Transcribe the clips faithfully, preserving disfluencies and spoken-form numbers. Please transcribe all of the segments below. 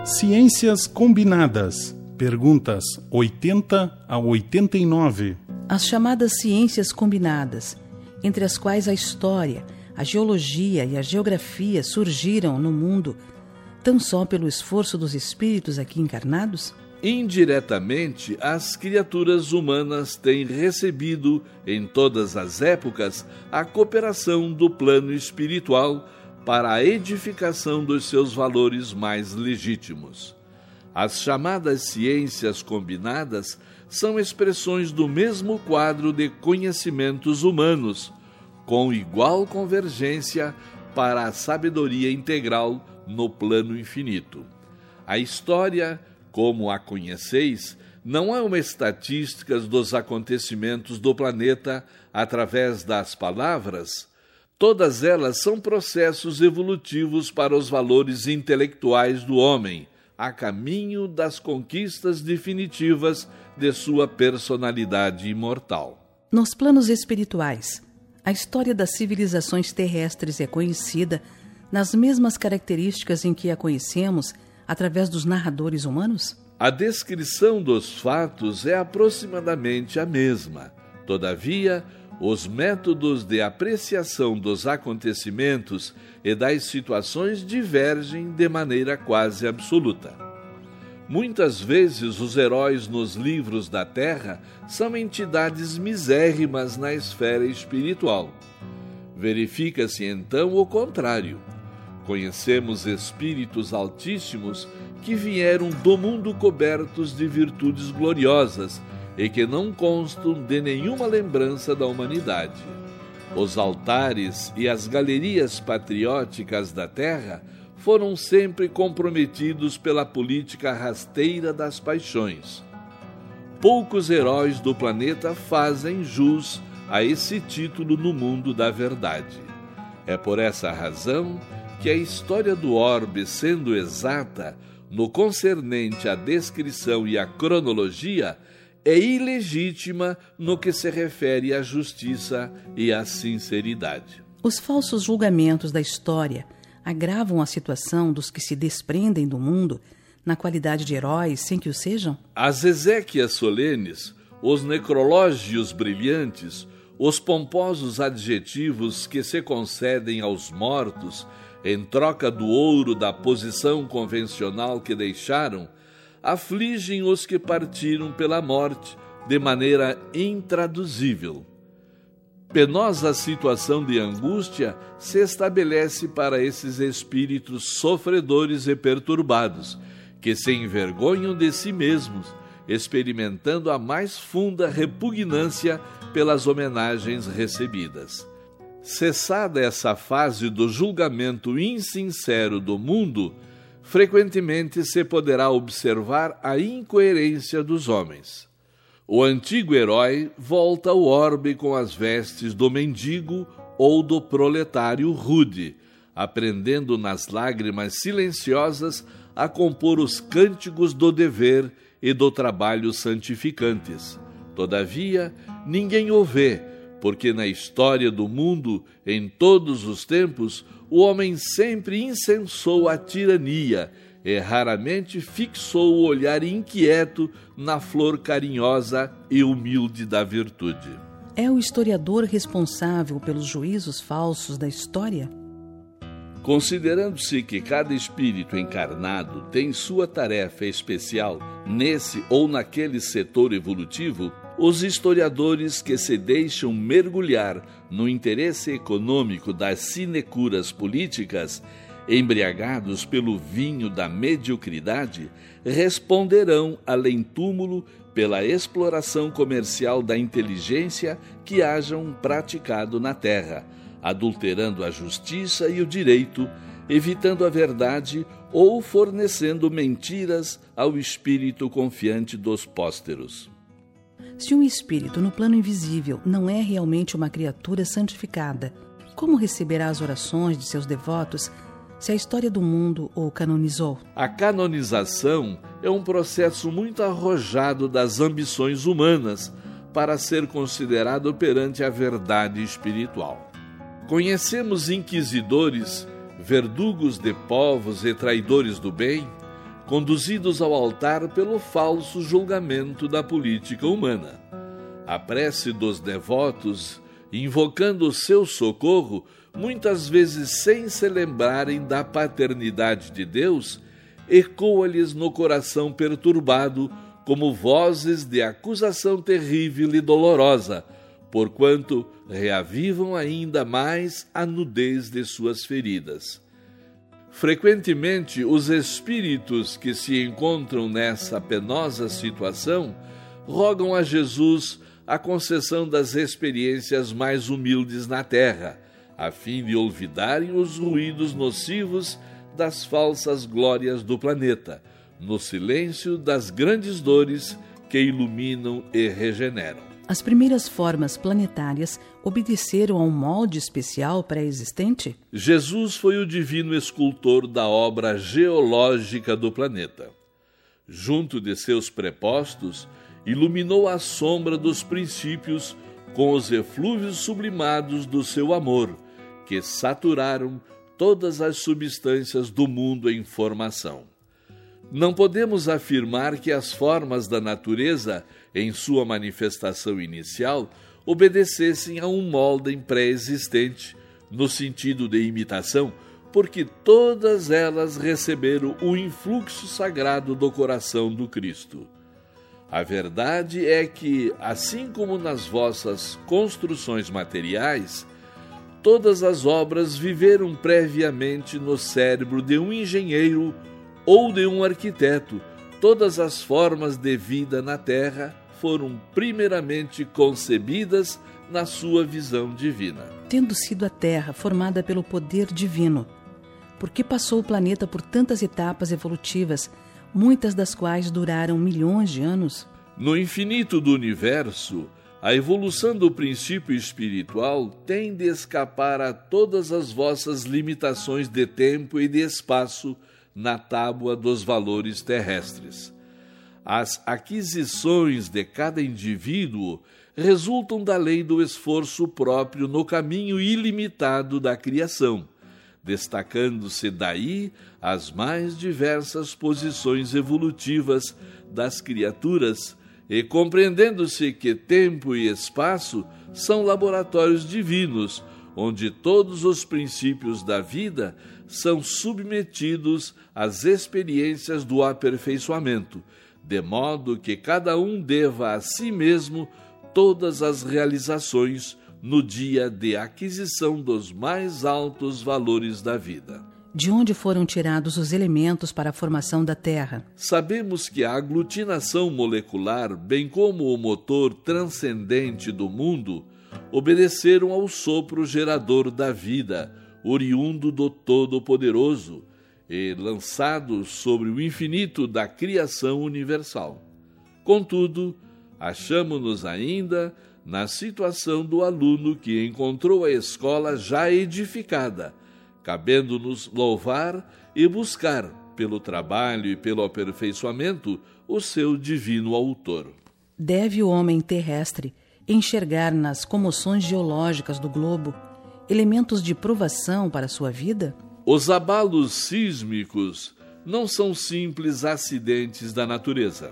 Ciências Combinadas. Perguntas oitenta a oitenta e nove. As chamadas ciências combinadas, entre as quais a história, a geologia e a geografia surgiram no mundo tão só pelo esforço dos espíritos aqui encarnados? Indiretamente, as criaturas humanas têm recebido, em todas as épocas, a cooperação do plano espiritual para a edificação dos seus valores mais legítimos. As chamadas ciências combinadas são expressões do mesmo quadro de conhecimentos humanos, com igual convergência para a sabedoria integral no plano infinito. A história, como a conheceis, não é uma estatística dos acontecimentos do planeta através das palavras. Todas elas são processos evolutivos para os valores intelectuais do homem, a caminho das conquistas definitivas de sua personalidade imortal. Nos planos espirituais, a história das civilizações terrestres é conhecida nas mesmas características em que a conhecemos através dos narradores humanos? A descrição dos fatos é aproximadamente a mesma. Todavia, os métodos de apreciação dos acontecimentos e das situações divergem de maneira quase absoluta. Muitas vezes os heróis nos livros da Terra são entidades misérrimas na esfera espiritual. Verifica-se então o contrário. Conhecemos espíritos altíssimos que vieram do mundo cobertos de virtudes gloriosas e que não constam de nenhuma lembrança da humanidade. Os altares e as galerias patrióticas da terra foram sempre comprometidos pela política rasteira das paixões. Poucos heróis do planeta fazem jus a esse título no mundo da verdade. É por essa razão que a história do orbe, sendo exata no concernente à descrição e à cronologia, é ilegítima no que se refere à justiça e à sinceridade. Os falsos julgamentos da história agravam a situação dos que se desprendem do mundo na qualidade de heróis sem que o sejam? As exéquias solenes, os necrológios brilhantes, os pomposos adjetivos que se concedem aos mortos em troca do ouro da posição convencional que deixaram, afligem os que partiram pela morte de maneira intraduzível. Penosa situação de angústia se estabelece para esses espíritos sofredores e perturbados, que se envergonham de si mesmos, experimentando a mais funda repugnância pelas homenagens recebidas. Cessada essa fase do julgamento insincero do mundo, frequentemente se poderá observar a incoerência dos homens. O antigo herói volta ao orbe com as vestes do mendigo ou do proletário rude, aprendendo nas lágrimas silenciosas a compor os cânticos do dever e do trabalho santificantes. Todavia, ninguém o vê, porque na história do mundo, em todos os tempos, o homem sempre incensou a tirania e raramente fixou o olhar inquieto na flor carinhosa e humilde da virtude. É o historiador responsável pelos juízos falsos da história? Considerando-se que cada espírito encarnado tem sua tarefa especial nesse ou naquele setor evolutivo, os historiadores que se deixam mergulhar no interesse econômico das sinecuras políticas, embriagados pelo vinho da mediocridade, responderão além-túmulo pela exploração comercial da inteligência que hajam praticado na terra, adulterando a justiça e o direito, evitando a verdade ou fornecendo mentiras ao espírito confiante dos pósteros. Se um espírito no plano invisível não é realmente uma criatura santificada, como receberá as orações de seus devotos se a história do mundo o canonizou? A canonização é um processo muito arrojado das ambições humanas para ser considerado perante a verdade espiritual. Conhecemos inquisidores, verdugos de povos e traidores do bem, conduzidos ao altar pelo falso julgamento da política humana. A prece dos devotos, invocando o seu socorro, muitas vezes sem se lembrarem da paternidade de Deus, ecoa-lhes no coração perturbado como vozes de acusação terrível e dolorosa, porquanto reavivam ainda mais a nudez de suas feridas. Frequentemente, os espíritos que se encontram nessa penosa situação rogam a Jesus a concessão das experiências mais humildes na terra, a fim de olvidarem os ruídos nocivos das falsas glórias do planeta, no silêncio das grandes dores que iluminam e regeneram. As primeiras formas planetárias obedeceram a um molde especial pré-existente? Jesus foi o divino escultor da obra geológica do planeta. Junto de seus prepostos, iluminou a sombra dos princípios com os eflúvios sublimados do seu amor, que saturaram todas as substâncias do mundo em formação. Não podemos afirmar que as formas da natureza, em sua manifestação inicial, obedecessem a um molde pré-existente, no sentido de imitação, porque todas elas receberam o influxo sagrado do coração do Cristo. A verdade é que, assim como nas vossas construções materiais, todas as obras viveram previamente no cérebro de um engenheiro ou de um arquiteto. Todas as formas de vida na Terra foram primeiramente concebidas na sua visão divina. Tendo sido a Terra formada pelo poder divino, por que passou o planeta por tantas etapas evolutivas, muitas das quais duraram milhões de anos? No infinito do universo, a evolução do princípio espiritual tem de escapar a todas as vossas limitações de tempo e de espaço na tábua dos valores terrestres. As aquisições de cada indivíduo resultam da lei do esforço próprio no caminho ilimitado da criação, destacando-se daí as mais diversas posições evolutivas das criaturas e compreendendo-se que tempo e espaço são laboratórios divinos, onde todos os princípios da vida são submetidos às experiências do aperfeiçoamento, de modo que cada um deva a si mesmo todas as realizações no dia de aquisição dos mais altos valores da vida. De onde foram tirados os elementos para a formação da Terra? Sabemos que a aglutinação molecular, bem como o motor transcendente do mundo, obedeceram ao sopro gerador da vida, oriundo do Todo-Poderoso, e lançado sobre o infinito da criação universal. Contudo, achamo-nos ainda na situação do aluno que encontrou a escola já edificada, cabendo-nos louvar e buscar, pelo trabalho e pelo aperfeiçoamento, o seu divino autor. Deve o homem terrestre enxergar nas comoções geológicas do globo elementos de provação para a sua vida? Os abalos sísmicos não são simples acidentes da natureza.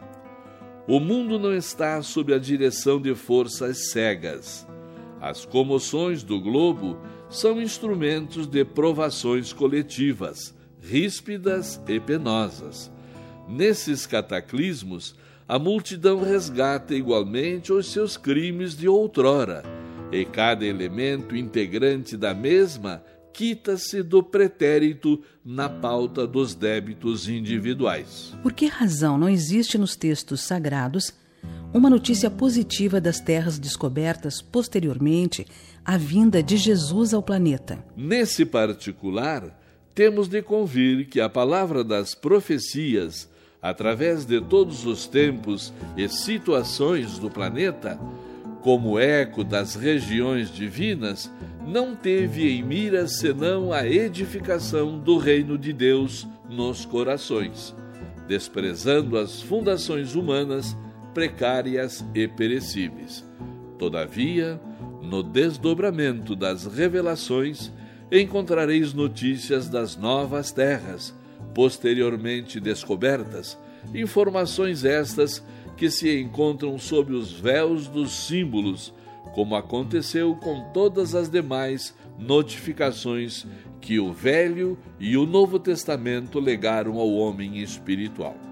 O mundo não está sob a direção de forças cegas. As comoções do globo são instrumentos de provações coletivas, ríspidas e penosas. Nesses cataclismos, a multidão resgata igualmente os seus crimes de outrora, e cada elemento integrante da mesma quita-se do pretérito na pauta dos débitos individuais. Por que razão não existe nos textos sagrados uma notícia positiva das terras descobertas posteriormente à vinda de Jesus ao planeta? Nesse particular, temos de convir que a palavra das profecias, através de todos os tempos e situações do planeta, como eco das regiões divinas, não teve em mira senão a edificação do reino de Deus nos corações, desprezando as fundações humanas precárias e perecíveis. Todavia, no desdobramento das revelações, encontrareis notícias das novas terras, posteriormente descobertas, informações estas que se encontram sob os véus dos símbolos, como aconteceu com todas as demais notificações que o Velho e o Novo Testamento legaram ao homem espiritual.